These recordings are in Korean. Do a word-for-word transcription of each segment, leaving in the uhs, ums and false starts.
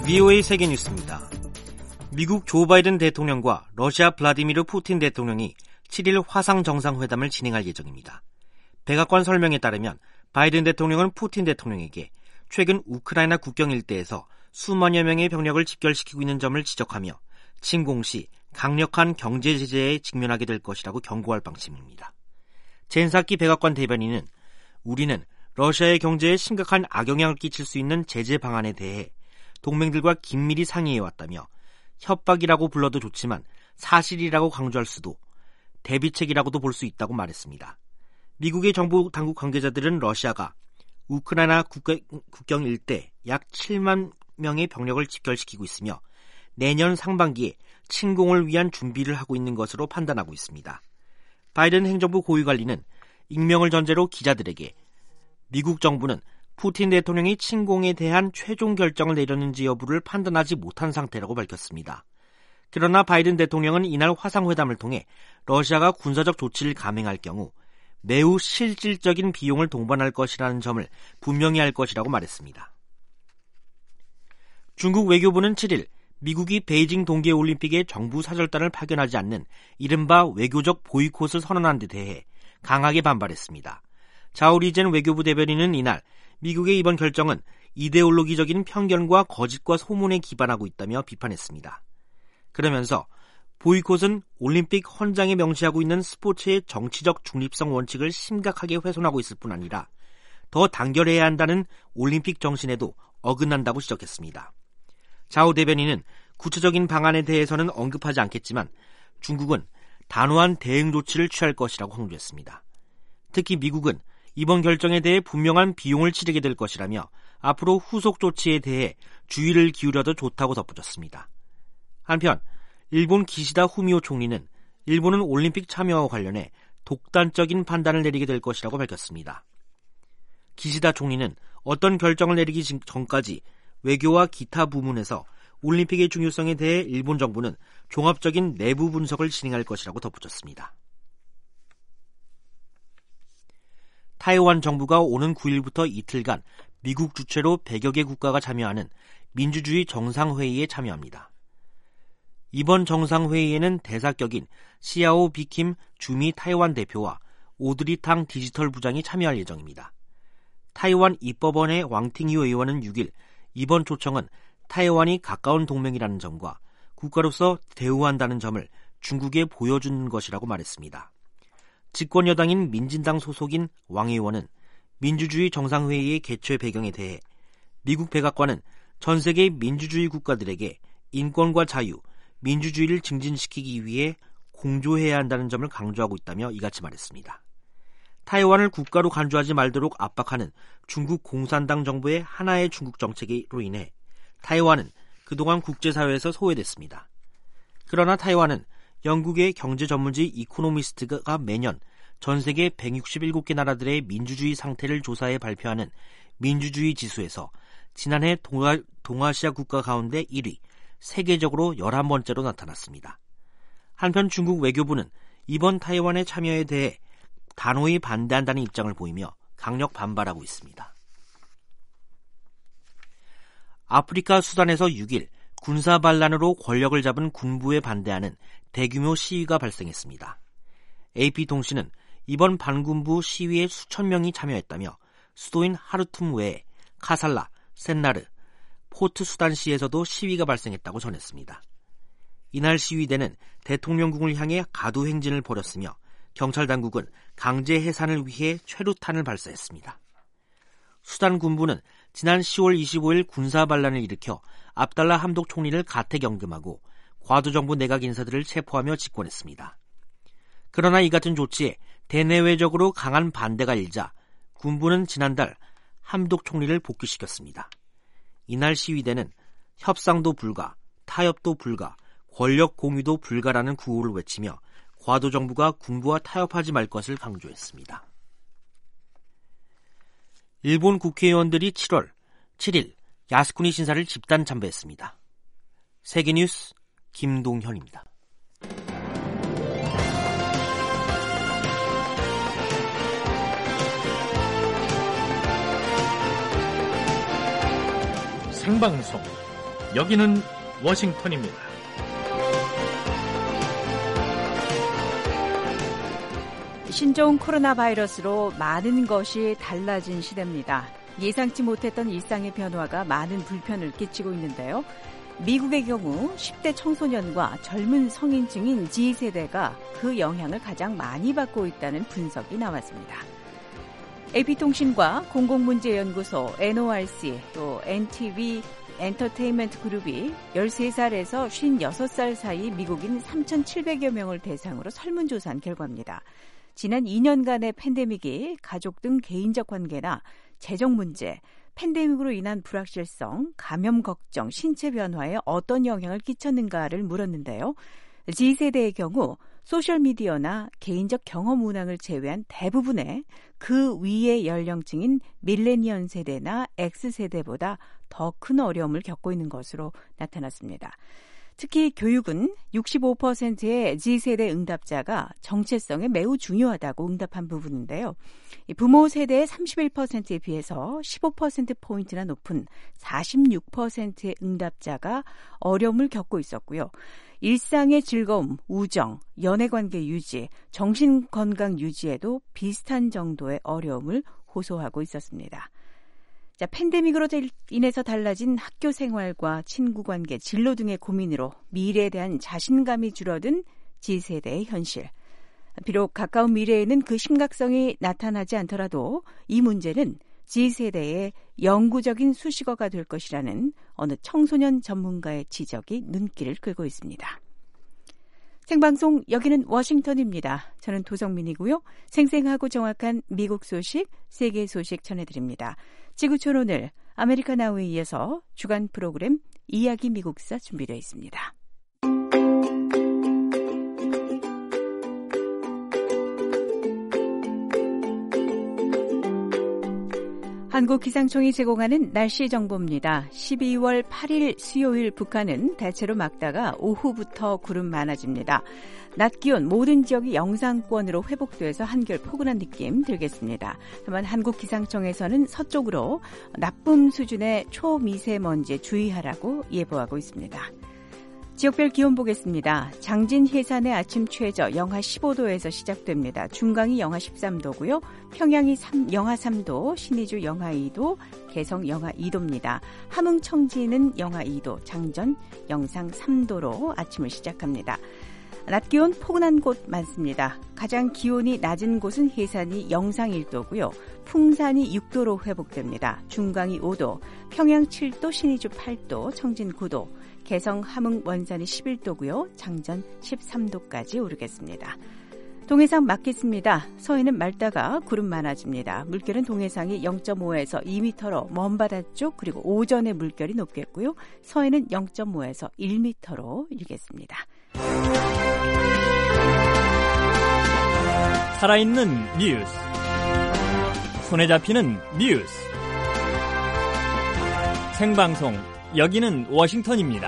브이오에이 세계뉴스입니다. 미국 조 바이든 대통령과 러시아 블라디미르 푸틴 대통령이 칠일 화상 정상회담을 진행할 예정입니다. 백악관 설명에 따르면 바이든 대통령은 푸틴 대통령에게 최근 우크라이나 국경 일대에서 수만여 명의 병력을 집결시키고 있는 점을 지적하며 침공 시 강력한 경제 제재에 직면하게 될 것이라고 경고할 방침입니다. 젠사키 백악관 대변인은 우리는 러시아의 경제에 심각한 악영향을 끼칠 수 있는 제재 방안에 대해 동맹들과 긴밀히 상의해왔다며 협박이라고 불러도 좋지만 사실이라고 강조할 수도 대비책이라고도 볼 수 있다고 말했습니다. 미국의 정부 당국 관계자들은 러시아가 우크라이나 국경, 국경 일대 약 칠만 명의 병력을 집결시키고 있으며 내년 상반기에 침공을 위한 준비를 하고 있는 것으로 판단하고 있습니다. 바이든 행정부 고위관리는 익명을 전제로 기자들에게 미국 정부는 푸틴 대통령이 침공에 대한 최종 결정을 내렸는지 여부를 판단하지 못한 상태라고 밝혔습니다. 그러나 바이든 대통령은 이날 화상회담을 통해 러시아가 군사적 조치를 감행할 경우 매우 실질적인 비용을 동반할 것이라는 점을 분명히 할 것이라고 말했습니다. 중국 외교부는 칠일 미국이 베이징 동계올림픽에 정부 사절단을 파견하지 않는 이른바 외교적 보이콧을 선언한 데 대해 강하게 반발했습니다. 자오리젠 외교부 대변인은 이날 미국의 이번 결정은 이데올로기적인 편견과 거짓과 소문에 기반하고 있다며 비판했습니다. 그러면서 보이콧은 올림픽 헌장에 명시하고 있는 스포츠의 정치적 중립성 원칙을 심각하게 훼손하고 있을 뿐 아니라 더 단결해야 한다는 올림픽 정신에도 어긋난다고 지적했습니다. 자오 대변인은 구체적인 방안에 대해서는 언급하지 않겠지만 중국은 단호한 대응 조치를 취할 것이라고 강조했습니다. 특히 미국은 이번 결정에 대해 분명한 비용을 치르게 될 것이라며 앞으로 후속 조치에 대해 주의를 기울여도 좋다고 덧붙였습니다. 한편 일본 기시다 후미오 총리는 일본은 올림픽 참여와 관련해 독단적인 판단을 내리게 될 것이라고 밝혔습니다. 기시다 총리는 어떤 결정을 내리기 전까지 외교와 기타 부문에서 올림픽의 중요성에 대해 일본 정부는 종합적인 내부 분석을 진행할 것이라고 덧붙였습니다. 타이완 정부가 오는 구일부터 이틀간 미국 주최로 백여 개 국가가 참여하는 민주주의 정상회의에 참여합니다. 이번 정상회의에는 대사격인 시아오 비킴 주미 타이완 대표와 오드리 탕 디지털 부장이 참여할 예정입니다. 타이완 입법원의 왕팅유 의원은 육일 이번 초청은 타이완이 가까운 동맹이라는 점과 국가로서 대우한다는 점을 중국에 보여준 것이라고 말했습니다. 집권 여당인 민진당 소속인 왕 의원은 민주주의 정상회의의 개최 배경에 대해 미국 백악관은 전 세계 민주주의 국가들에게 인권과 자유, 민주주의를 증진시키기 위해 공조해야 한다는 점을 강조하고 있다며 이같이 말했습니다. 타이완을 국가로 간주하지 말도록 압박하는 중국 공산당 정부의 하나의 중국 정책으로 인해 타이완은 그동안 국제사회에서 소외됐습니다. 그러나 타이완은 영국의 경제 전문지 이코노미스트가 매년 전 세계 백육십칠 개 나라들의 민주주의 상태를 조사해 발표하는 민주주의 지수에서 지난해 동아, 동아시아 국가 가운데 일 위, 세계적으로 열한 번째로 나타났습니다. 한편 중국 외교부는 이번 타이완의 참여에 대해 단호히 반대한다는 입장을 보이며 강력 반발하고 있습니다. 아프리카 수단에서 육일 군사 반란으로 권력을 잡은 군부에 반대하는 대규모 시위가 발생했습니다. 에이피통신은 이번 반군부 시위에 수천 명이 참여했다며 수도인 하르툼 외에 카살라, 센나르, 포트 수단시에서도 시위가 발생했다고 전했습니다. 이날 시위대는 대통령궁을 향해 가두 행진을 벌였으며 경찰 당국은 강제 해산을 위해 최루탄을 발사했습니다. 수단 군부는 지난 시월 이십오일 군사 반란을 일으켜 압달라 함독 총리를 가택연금하고 과도정부 내각 인사들을 체포하며 집권했습니다. 그러나 이 같은 조치에 대내외적으로 강한 반대가 일자 군부는 지난달 함독 총리를 복귀시켰습니다. 이날 시위대는 협상도 불가, 타협도 불가, 권력 공유도 불가라는 구호를 외치며 과도정부가 군부와 타협하지 말 것을 강조했습니다. 일본 국회의원들이 칠월, 칠일 야스쿠니 신사를 집단 참배했습니다. 세계뉴스 김동현입니다. 생방송 여기는 워싱턴입니다. 신종 코로나 바이러스로 많은 것이 달라진 시대입니다. 예상치 못했던 일상의 변화가 많은 불편을 끼치고 있는데요. 미국의 경우 십 대 청소년과 젊은 성인층인 Z세대가 그 영향을 가장 많이 받고 있다는 분석이 나왔습니다. 에이피통신과 공공문제연구소 엔오알씨 또 엔티비 엔터테인먼트 그룹이 열세 살에서 쉰여섯 살 사이 미국인 삼천칠백여 명을 대상으로 설문조사한 결과입니다. 지난 이 년간의 팬데믹이 가족 등 개인적 관계나 재정 문제, 팬데믹으로 인한 불확실성, 감염 걱정, 신체 변화에 어떤 영향을 끼쳤는가를 물었는데요. Z세대의 경우 소셜미디어나 개인적 경험 문항을 제외한 대부분의 그 위의 연령층인 밀레니얼 세대나 X세대보다 더 큰 어려움을 겪고 있는 것으로 나타났습니다. 특히 교육은 육십오 퍼센트의 Z세대 응답자가 정체성에 매우 중요하다고 응답한 부분인데요. 부모 세대의 삼십일 퍼센트에 비해서 십오 퍼센트포인트나 높은 사십육 퍼센트의 응답자가 어려움을 겪고 있었고요. 일상의 즐거움, 우정, 연애관계 유지, 정신건강 유지에도 비슷한 정도의 어려움을 호소하고 있었습니다. 자, 팬데믹으로 인해서 달라진 학교 생활과 친구 관계, 진로 등의 고민으로 미래에 대한 자신감이 줄어든 Z세대의 현실. 비록 가까운 미래에는 그 심각성이 나타나지 않더라도 이 문제는 Z세대의 영구적인 수식어가 될 것이라는 어느 청소년 전문가의 지적이 눈길을 끌고 있습니다. 생방송 여기는 워싱턴입니다. 저는 도성민이고요. 생생하고 정확한 미국 소식, 세계 소식 전해드립니다. 지구촌 오늘 아메리카 나우에 이어서 주간 프로그램 이야기 미국사 준비되어 있습니다. 한국기상청이 제공하는 날씨 정보입니다. 십이월 팔일 수요일 북한은 대체로 맑다가 오후부터 구름 많아집니다. 낮 기온 모든 지역이 영상권으로 회복돼서 한결 포근한 느낌 들겠습니다. 다만 한국기상청에서는 서쪽으로 나쁨 수준의 초미세먼지에 주의하라고 예보하고 있습니다. 지역별 기온 보겠습니다. 장진 해산의 아침 최저 영하 십오 도에서 시작됩니다. 중강이 영하 십삼 도고요. 평양이 영하 삼 도, 신의주 영하 이 도, 개성 영하 이 도입니다. 함흥 청지는 영하 이 도, 장전 영상 삼 도로 아침을 시작합니다. 낮 기온 포근한 곳 많습니다. 가장 기온이 낮은 곳은 해산이 영상 일 도고요. 풍산이 육 도로 회복됩니다. 중강이 오 도, 평양 칠 도, 신의주 팔 도, 청진 구 도, 개성, 함흥, 원산이 십일 도고요. 장전 십삼 도까지 오르겠습니다. 동해상 맑겠습니다. 서해는 맑다가 구름 많아집니다. 물결은 동해상이 영 점 오에서 이 미터로 먼바다 쪽 그리고 오전에 물결이 높겠고요. 서해는 영 점 오에서 일 미터로 일겠습니다. 살아있는 뉴스, 손에 잡히는 뉴스, 생방송 여기는 워싱턴입니다.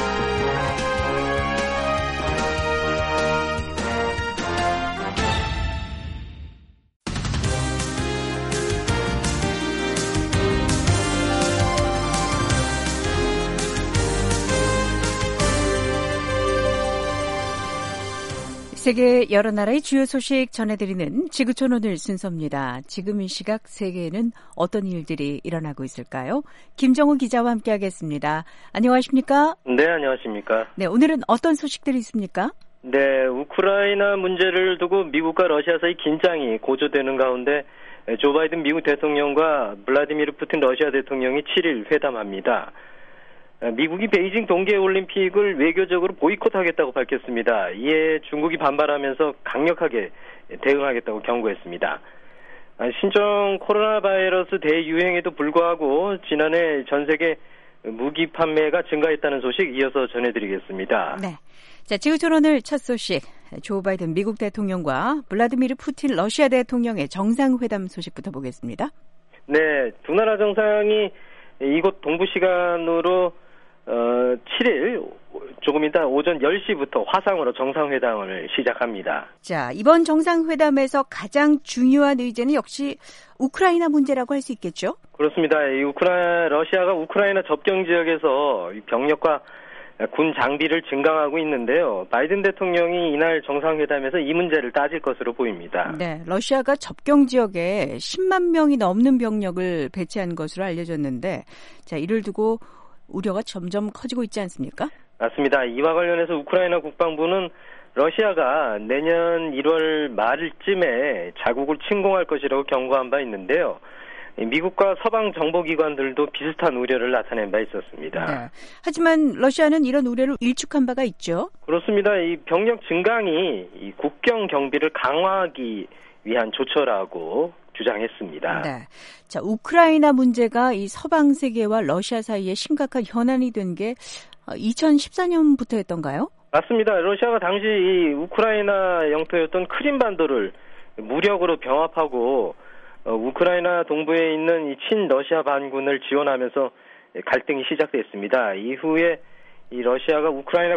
세계 여러 나라의 주요 소식 전해드리는 지구촌 오늘 순서입니다. 지금 이 시각 세계에는 어떤 일들이 일어나고 있을까요? 김정우 기자와 함께하겠습니다. 안녕하십니까? 네, 안녕하십니까? 네, 오늘은 어떤 소식들이 있습니까? 네, 우크라이나 문제를 두고 미국과 러시아 사이 긴장이 고조되는 가운데 조 바이든 미국 대통령과 블라디미르 푸틴 러시아 대통령이 칠일 회담합니다. 미국이 베이징 동계올림픽을 외교적으로 보이콧하겠다고 밝혔습니다. 이에 중국이 반발하면서 강력하게 대응하겠다고 경고했습니다. 신종 코로나 바이러스 대유행에도 불구하고 지난해 전 세계 무기 판매가 증가했다는 소식 이어서 전해드리겠습니다. 네, 자, 지구촌 오늘 첫 소식, 조 바이든 미국 대통령과 블라디미르 푸틴 러시아 대통령의 정상회담 소식부터 보겠습니다. 네, 두 나라 정상이 이곳 동부 시간으로 어, 칠일 조금 이따 오전 열 시부터 화상으로 정상회담을 시작합니다. 자, 이번 정상회담에서 가장 중요한 의제는 역시 우크라이나 문제라고 할 수 있겠죠? 그렇습니다. 이 우크라이나, 러시아가 우크라이나 접경 지역에서 병력과 군 장비를 증강하고 있는데요. 바이든 대통령이 이날 정상회담에서 이 문제를 따질 것으로 보입니다. 네, 러시아가 접경 지역에 십만 명이 넘는 병력을 배치한 것으로 알려졌는데, 자, 이를 두고 우려가 점점 커지고 있지 않습니까? 맞습니다. 이와 관련해서 우크라이나 국방부는 러시아가 내년 일월 말쯤에 자국을 침공할 것이라고 경고한 바 있는데요. 미국과 서방 정보기관들도 비슷한 우려를 나타낸 바 있었습니다. 네. 하지만 러시아는 이런 우려를 일축한 바가 있죠. 그렇습니다. 이 병력 증강이 이 국경 경비를 강화하기 위한 조처라고 주장했습니다. 네. 자, 우크라이나 문제가 이 서방 세계와 러시아 사이에 심각한 현안이 된 게 이천십사 년부터였던가요? 맞습니다. 러시아가 당시 이 우크라이나 영토였던 크림반도를 무력으로 병합하고 어, 우크라이나 동부에 있는 이 친러시아 반군을 지원하면서 갈등이 시작됐습니다. 이후에 이 러시아가 우크라이나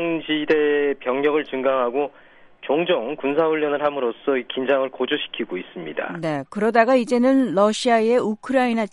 국경지대 병력을 증강하고 종종 군사훈련을 함으로써 이 긴장을 고조시키고 있습니다. 네, 그러다가 이제는 러시아의 우크라이나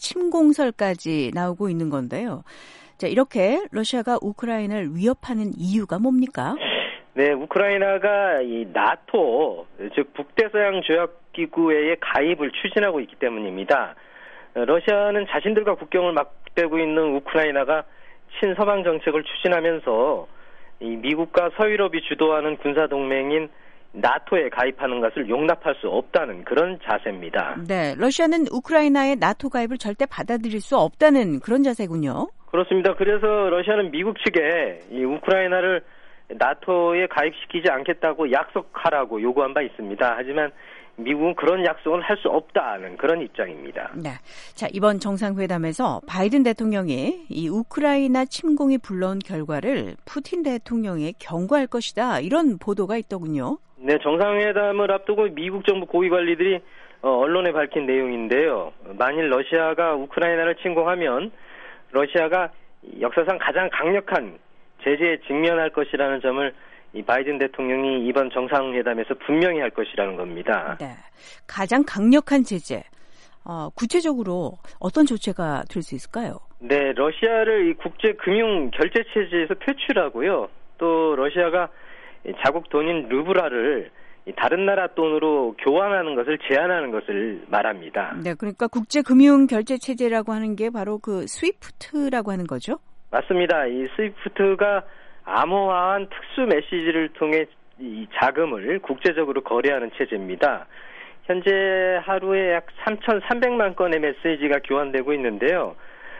침공설까지 나오고 있는 건데요. 자, 이렇게 러시아가 우크라이나를 위협하는 이유가 뭡니까? 네, 우크라이나가 이 나토, 즉 북대서양 조약기구에 가입을 추진하고 있기 때문입니다. 러시아는 자신들과 국경을 맞대고 있는 우크라이나가 친서방 정책을 추진하면서 이 미국과 서유럽이 주도하는 군사동맹인 나토에 가입하는 것을 용납할 수 없다는 그런 자세입니다. 네, 러시아는 우크라이나의 나토 가입을 절대 받아들일 수 없다는 그런 자세군요. 그렇습니다. 그래서 러시아는 미국 측에 이 우크라이나를 나토에 가입시키지 않겠다고 약속하라고 요구한 바 있습니다. 하지만 미국은 그런 약속을 할 수 없다는 그런 입장입니다. 네. 자, 이번 정상회담에서 바이든 대통령이 이 우크라이나 침공이 불러온 결과를 푸틴 대통령에 경고할 것이다. 이런 보도가 있더군요. 네, 정상회담을 앞두고 미국 정부 고위 관리들이 어, 언론에 밝힌 내용인데요. 만일 러시아가 우크라이나를 침공하면 러시아가 역사상 가장 강력한 제재에 직면할 것이라는 점을 이 바이든 대통령이 이번 정상회담에서 분명히 할 것이라는 겁니다. 네, 가장 강력한 제재. 어, 구체적으로 어떤 조치가 될 수 있을까요? 네, 러시아를 이 국제 금융 결제 체제에서 퇴출하고요. 또 러시아가 자국 돈인 루브라를 다른 나라 돈으로 교환하는 것을 제한하는 것을 말합니다. 네, 그러니까 국제 금융 결제 체제라고 하는 게 바로 그 스위프트라고 하는 거죠? 맞습니다. 이 스위프트가 암호화한 특수 메시지를 통해 이 자금을 국제적으로 거래하는 체제입니다. 현재 하루에 약 삼천삼백만 건의 메시지가 교환되고 있는데요.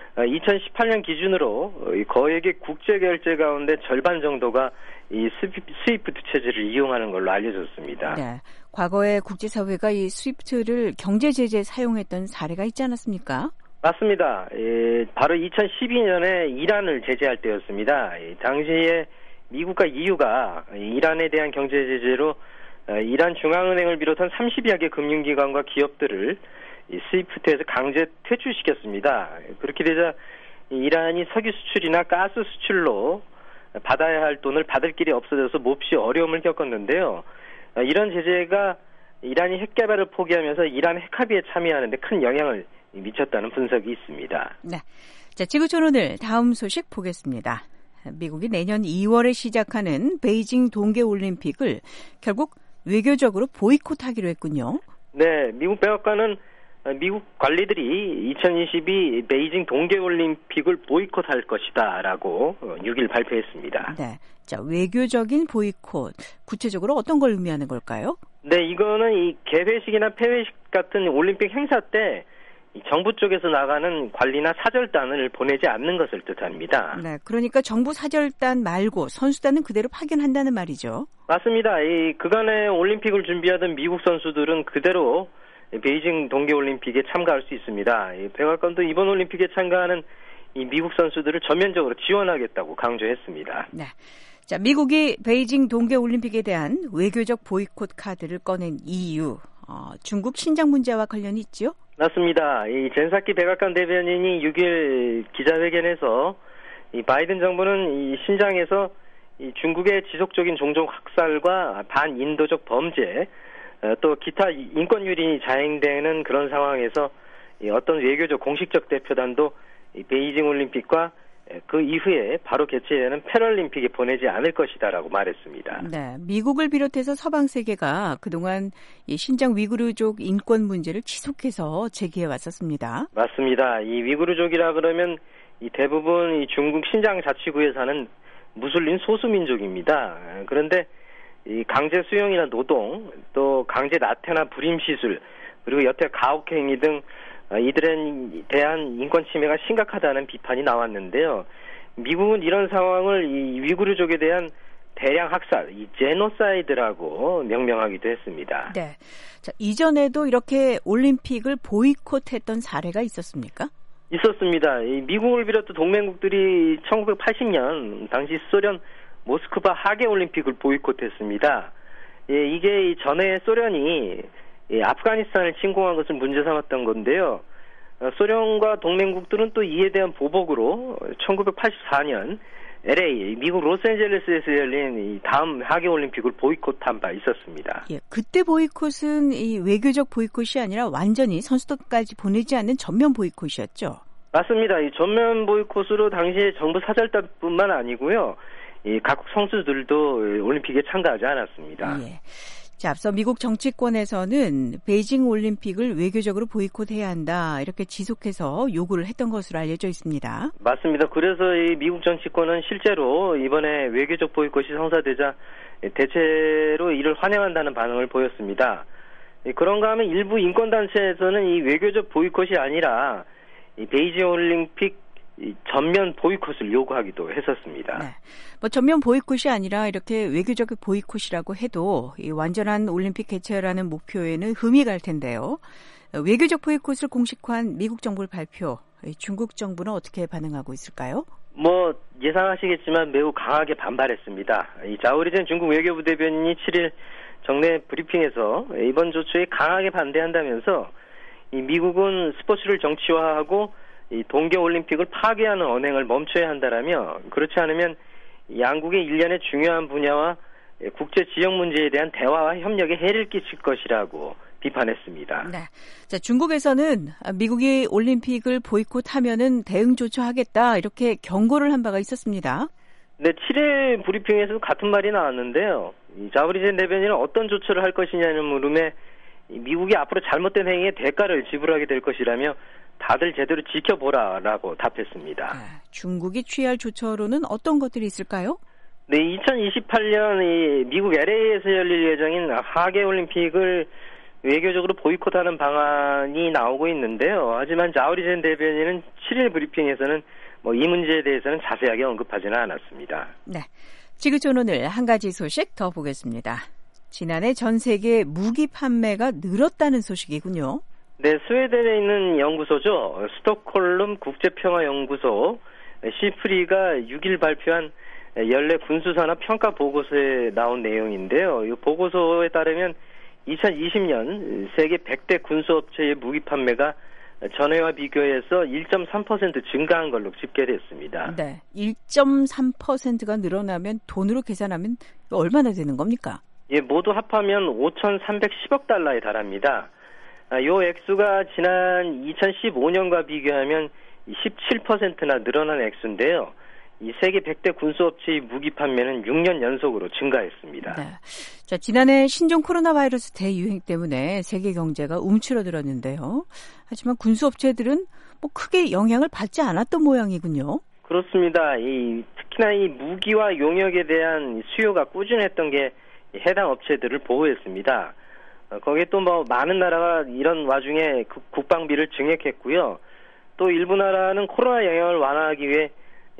이천십팔 년 기준으로 거액의 국제 결제 가운데 절반 정도가 이 스위프트 체제를 이용하는 걸로 알려졌습니다. 네, 과거에 국제사회가 이 스위프트를 경제 제재에 사용했던 사례가 있지 않았습니까? 맞습니다. 예, 바로 이천십이 년에 이란을 제재할 때였습니다. 예, 당시에 미국과 이유가 이란에 대한 경제 제재로 이란 중앙은행을 비롯한 삼십여 개 금융기관과 기업들을 이 스위프트에서 강제 퇴출시켰습니다. 그렇게 되자 이란이 석유 수출이나 가스 수출로 받아야 할 돈을 받을 길이 없어져서 몹시 어려움을 겪었는데요. 이런 제재가 이란이 핵 개발을 포기하면서 이란 핵합의에 참여하는 데 큰 영향을 미쳤다는 분석이 있습니다. 네, 자, 지구촌 오늘 다음 소식 보겠습니다. 미국이 내년 이월에 시작하는 베이징 동계올림픽을 결국 외교적으로 보이콧하기로 했군요. 네, 미국 백악관은 미국 관리들이 이천이십이 베이징 동계올림픽을 보이콧할 것이다라고 육 일 발표했습니다. 네, 자, 외교적인 보이콧, 구체적으로 어떤 걸 의미하는 걸까요? 네, 이거는 이 개회식이나 폐회식 같은 올림픽 행사 때 정부 쪽에서 나가는 관리나 사절단을 보내지 않는 것을 뜻합니다. 네, 그러니까 정부 사절단 말고 선수단은 그대로 파견한다는 말이죠. 맞습니다. 이 그간의 올림픽을 준비하던 미국 선수들은 그대로 베이징 동계올림픽에 참가할 수 있습니다. 이 백악관도 이번 올림픽에 참가하는 이 미국 선수들을 전면적으로 지원하겠다고 강조했습니다. 네, 자, 미국이 베이징 동계올림픽에 대한 외교적 보이콧 카드를 꺼낸 이유, 어, 중국 신장 문제와 관련이 있죠? 맞습니다. 이 젠사키 백악관 대변인이 육 일 기자회견에서 이 바이든 정부는 이 신장에서 이 중국의 지속적인 종족 학살과 반인도적 범죄, 또 기타 인권 유린이 자행되는 그런 상황에서 어떤 외교적 공식적 대표단도 베이징 올림픽과 그 이후에 바로 개최되는 패럴림픽에 보내지 않을 것이다라고 말했습니다. 네, 미국을 비롯해서 서방 세계가 그동안 이 신장 위구르족 인권 문제를 지속해서 제기해 왔었습니다. 맞습니다. 이 위구르족이라 그러면 이 대부분 이 중국 신장 자치구에 사는 무슬림 소수민족입니다. 그런데 이 강제 수용이나 노동, 또 강제 나태나 불임 시술, 그리고 여태 가혹행위 등 이들에 대한 인권 침해가 심각하다는 비판이 나왔는데요. 미국은 이런 상황을 이 위구르족에 대한 대량 학살, 이 제노사이드라고 명명하기도 했습니다. 네. 자, 이전에도 이렇게 올림픽을 보이콧했던 사례가 있었습니까? 있었습니다. 이 미국을 비롯한 동맹국들이 천구백팔십 년 당시 소련 모스크바 하계 올림픽을 보이콧했습니다. 예, 이게 전에 소련이 예, 아프가니스탄을 침공한 것을 문제 삼았던 건데요. 어, 소련과 동맹국들은 또 이에 대한 보복으로 천구백팔십사 년 엘에이, 미국 로스앤젤레스에서 열린 이 다음 하계올림픽을 보이콧한 바 있었습니다. 예, 그때 보이콧은 이 외교적 보이콧이 아니라 완전히 선수들까지 보내지 않는 전면 보이콧이었죠? 맞습니다. 이 전면 보이콧으로 당시에 정부 사절단뿐만 아니고요. 이 각국 선수들도 올림픽에 참가하지 않았습니다. 예. 자, 앞서 미국 정치권에서는 베이징 올림픽을 외교적으로 보이콧해야 한다 이렇게 지속해서 요구를 했던 것으로 알려져 있습니다. 맞습니다. 그래서 이 미국 정치권은 실제로 이번에 외교적 보이콧이 성사되자 대체로 이를 환영한다는 반응을 보였습니다. 그런가 하면 일부 인권단체에서는 이 외교적 보이콧이 아니라 이 베이징 올림픽 전면 보이콧을 요구하기도 했었습니다. 네. 뭐 전면 보이콧이 아니라 이렇게 외교적 보이콧이라고 해도 이 완전한 올림픽 개최라는 목표에는 흠이 갈 텐데요. 외교적 보이콧을 공식화한 미국 정부의 발표, 중국 정부는 어떻게 반응하고 있을까요? 뭐 예상하시겠지만 매우 강하게 반발했습니다. 이 자오리젠 중국 외교부 대변인이 칠 일 정례 브리핑에서 이번 조처에 강하게 반대한다면서 이 미국은 스포츠를 정치화하고 이 동계올림픽을 파괴하는 언행을 멈춰야 한다라며 그렇지 않으면 양국의 일련의 중요한 분야와 국제 지역 문제에 대한 대화와 협력에 해를 끼칠 것이라고 비판했습니다. 네. 자, 중국에서는 미국이 올림픽을 보이콧하면은 대응 조처하겠다 이렇게 경고를 한 바가 있었습니다. 네, 칠 일 브리핑에서도 같은 말이 나왔는데요. 이 자오리젠 대변인은 어떤 조처를 할 것이냐는 물음에 미국이 앞으로 잘못된 행위의 대가를 지불하게 될 것이라며 다들 제대로 지켜보라라고 답했습니다. 네, 중국이 취할 조처로는 어떤 것들이 있을까요? 네, 이천이십팔 년 이 미국 엘에이에서 열릴 예정인 하계올림픽을 외교적으로 보이콧하는 방안이 나오고 있는데요. 하지만 자오리젠 대변인은 칠 일 브리핑에서는 뭐 이 문제에 대해서는 자세하게 언급하지는 않았습니다. 네, 지구촌 오늘 한 가지 소식 더 보겠습니다. 지난해 전 세계 무기 판매가 늘었다는 소식이군요. 네, 스웨덴에 있는 연구소죠. 스톡홀름 국제평화연구소 시프리가 육 일 발표한 연례 군수산업 평가 보고서에 나온 내용인데요. 이 보고서에 따르면 이천이십 년 세계 백 대 군수업체의 무기 판매가 전해와 비교해서 일 점 삼 퍼센트 증가한 걸로 집계됐습니다. 네, 일 점 삼 퍼센트가 늘어나면 돈으로 계산하면 얼마나 되는 겁니까? 예, 모두 합하면 오천삼백십억 달러에 달합니다. 이 액수가 지난 이천십오 년과 비교하면 십칠 퍼센트나 늘어난 액수인데요. 이 세계 백 대 군수업체의 무기 판매는 육 년 연속으로 증가했습니다. 네. 자, 지난해 신종 코로나 바이러스 대유행 때문에 세계 경제가 움츠러들었는데요. 하지만 군수업체들은 뭐 크게 영향을 받지 않았던 모양이군요. 그렇습니다. 이, 특히나 이 무기와 용역에 대한 수요가 꾸준했던 게 해당 업체들을 보호했습니다. 거기에 또 뭐 많은 나라가 이런 와중에 국방비를 증액했고요. 또 일부 나라는 코로나 영향을 완화하기 위해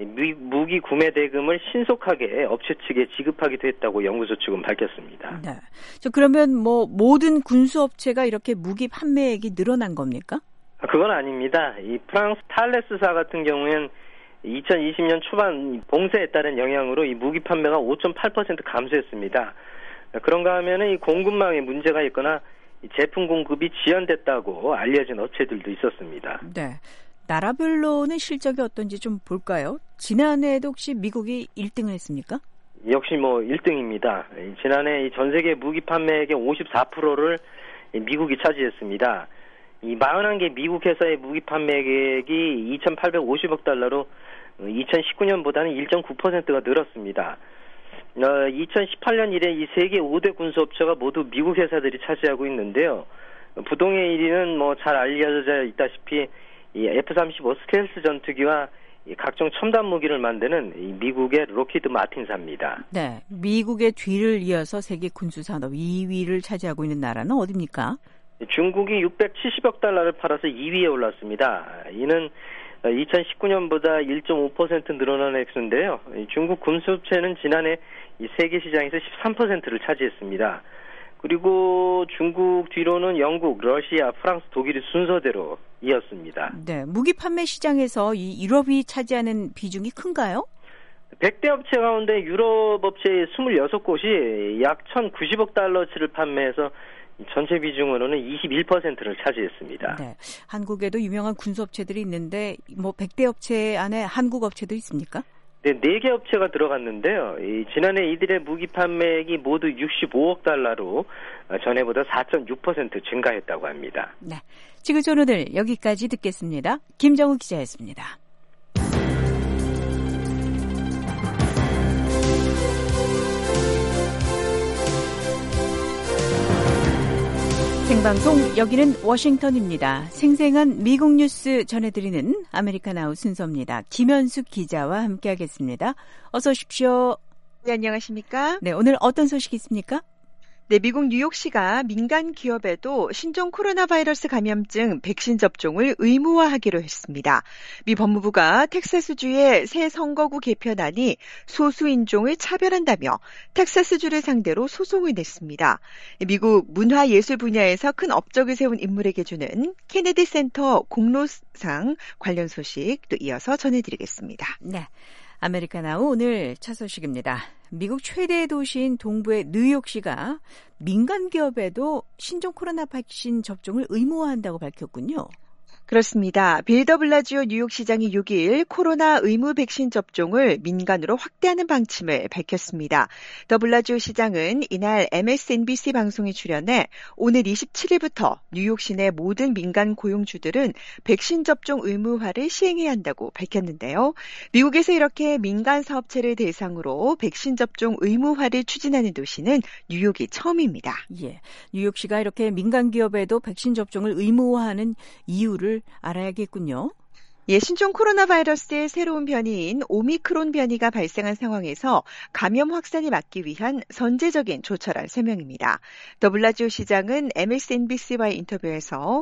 무기 구매 대금을 신속하게 업체 측에 지급하기도 했다고 연구소 측은 밝혔습니다. 네. 저 그러면 뭐 모든 군수업체가 이렇게 무기 판매액이 늘어난 겁니까? 그건 아닙니다. 이 프랑스 탈레스사 같은 경우에는 이천이십 년 초반 봉쇄에 따른 영향으로 이 무기 판매가 오 점 팔 퍼센트 감소했습니다. 그런가 하면은 이 공급망에 문제가 있거나 이 제품 공급이 지연됐다고 알려진 업체들도 있었습니다. 네. 나라별로는 실적이 어떤지 좀 볼까요? 지난해에도 혹시 미국이 일 등을 했습니까? 역시 뭐 일 등입니다. 지난해 전 세계 무기 판매액의 오십사 퍼센트를 미국이 차지했습니다. 이 사십일 개 미국 회사의 무기 판매액이 이천팔백오십억 달러로 이천십구 년보다는 일 점 구 퍼센트가 늘었습니다. 어, 이천십팔 년 이래 이 세계 오 대 군수업체가 모두 미국 회사들이 차지하고 있는데요. 부동의 일 위는 뭐 잘 알려져 있다시피 이 에프 삼십오 스텔스 전투기와 이 각종 첨단 무기를 만드는 이 미국의 록히드 마틴사입니다. 네, 미국의 뒤를 이어서 세계 군수산업 이 위를 차지하고 있는 나라는 어디입니까? 중국이 육백칠십억 달러를 팔아서 이 위에 올랐습니다. 이는 이천십구 년보다 일 점 오 퍼센트 늘어난 액수인데요. 중국 군수업체는 지난해 이 세계 시장에서 십삼 퍼센트를 차지했습니다. 그리고 중국 뒤로는 영국, 러시아, 프랑스, 독일이 순서대로 이었습니다. 네, 무기 판매 시장에서 이 유럽이 차지하는 비중이 큰가요? 백 대 업체 가운데 유럽 업체 이십육 곳이 약 천구십억 달러치를 판매해서 전체 비중으로는 이십일 퍼센트를 차지했습니다. 네, 한국에도 유명한 군수업체들이 있는데 뭐 백 대 업체 안에 한국 업체도 있습니까? 네, 네 개 업체가 들어갔는데요. 이, 지난해 이들의 무기 판매액이 모두 육십오억 달러로 전해보다 사 점 육 퍼센트 증가했다고 합니다. 네, 지구촌 오늘 여기까지 듣겠습니다. 김정우 기자였습니다. 생방송 여기는 워싱턴입니다. 생생한 미국 뉴스 전해드리는 아메리카나우 순서입니다. 김현숙 기자와 함께하겠습니다. 어서 오십시오. 네, 안녕하십니까? 네, 오늘 어떤 소식이 있습니까? 네, 미국 뉴욕시가 민간 기업에도 신종 코로나 바이러스 감염증 백신 접종을 의무화하기로 했습니다. 미 법무부가 텍사스주의 새 선거구 개편안이 소수인종을 차별한다며 텍사스주를 상대로 소송을 냈습니다. 미국 문화예술 분야에서 큰 업적을 세운 인물에게 주는 케네디 센터 공로상 관련 소식 또 이어서 전해드리겠습니다. 네. 아메리카나우 오늘 첫 소식입니다. 미국 최대 도시인 동부의 뉴욕시가 민간 기업에도 신종 코로나 백신 접종을 의무화한다고 밝혔군요. 그렇습니다. 빌 더 블라지오 뉴욕시장이 육 일 코로나 의무 백신 접종을 민간으로 확대하는 방침을 밝혔습니다. 더 블라지오 시장은 이날 엠에스엔비씨 방송에 출연해 오늘 이십칠 일부터 뉴욕 시내 모든 민간 고용주들은 백신 접종 의무화를 시행해야 한다고 밝혔는데요. 미국에서 이렇게 민간 사업체를 대상으로 백신 접종 의무화를 추진하는 도시는 뉴욕이 처음입니다. 예, 뉴욕시가 이렇게 민간 기업에도 백신 접종을 의무화하는 이유를 알아야겠군요. 예, 신종 코로나 바이러스의 새로운 변이인 오미크론 변이가 발생한 상황에서 감염 확산이 막기 위한 선제적인 조처란 설명입니다. 더 블라지오 시장은 엠에스엔비씨와의 인터뷰에서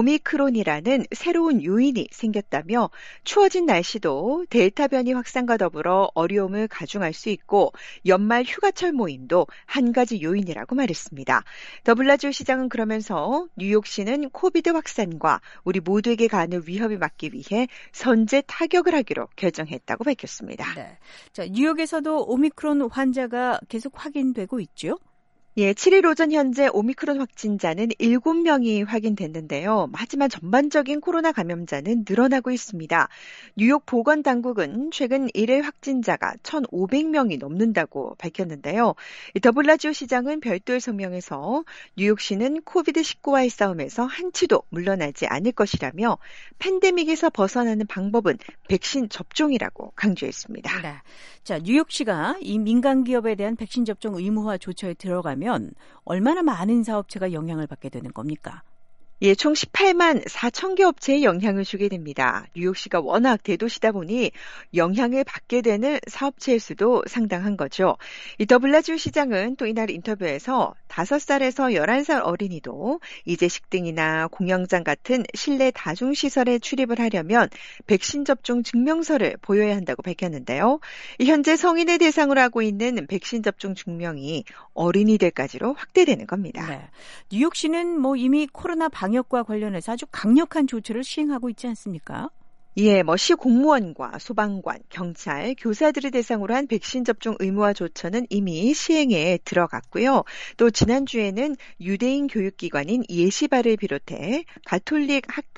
오미크론이라는 새로운 요인이 생겼다며 추워진 날씨도 델타 변이 확산과 더불어 어려움을 가중할 수 있고 연말 휴가철 모임도 한 가지 요인이라고 말했습니다. 더 블라지오 시장은 그러면서 뉴욕시는 코비드 확산과 우리 모두에게 가하는 위협을 막기 위해 선제 타격을 하기로 결정했다고 밝혔습니다. 네. 자, 뉴욕에서도 오미크론 환자가 계속 확인되고 있죠? 예, 칠 일 오전 현재 오미크론 확진자는 일곱 명이 확인됐는데요. 하지만 전반적인 코로나 감염자는 늘어나고 있습니다. 뉴욕 보건당국은 최근 일일 확진자가 천오백 명이 넘는다고 밝혔는데요. 더 블라지오 시장은 별도의 성명에서 뉴욕시는 코비드 십구와의 싸움에서 한치도 물러나지 않을 것이라며 팬데믹에서 벗어나는 방법은 백신 접종이라고 강조했습니다. 네. 자, 뉴욕시가 이 민간 기업에 대한 백신 접종 의무화 조처에 들어가면 얼마나 많은 사업체가 영향을 받게 되는 겁니까? 예, 총 십팔만 사천 개 업체에 영향을 주게 됩니다. 뉴욕시가 워낙 대도시다 보니 영향을 받게 되는 사업체의 수도 상당한 거죠. 이 더 블라지오 시장은 또 이날 인터뷰에서 다섯 살에서 열한 살 어린이도 이제 식등이나 공연장 같은 실내 다중시설에 출입을 하려면 백신 접종 증명서를 보여야 한다고 밝혔는데요. 현재 성인을 대상으로 하고 있는 백신 접종 증명이 어린이들까지로 확대되는 겁니다. 네. 뉴욕시는 뭐 이미 코로나 방역과 관련해서 아주 강력한 조처를 시행하고 있지 않습니까? 예, 뭐 시 공무원과 소방관, 경찰, 교사들을 대상으로 한 백신 접종 의무화 조처는 이미 시행에 들어갔고요. 또 지난주에는 유대인 교육기관인 예시바를 비롯해 가톨릭 학교 등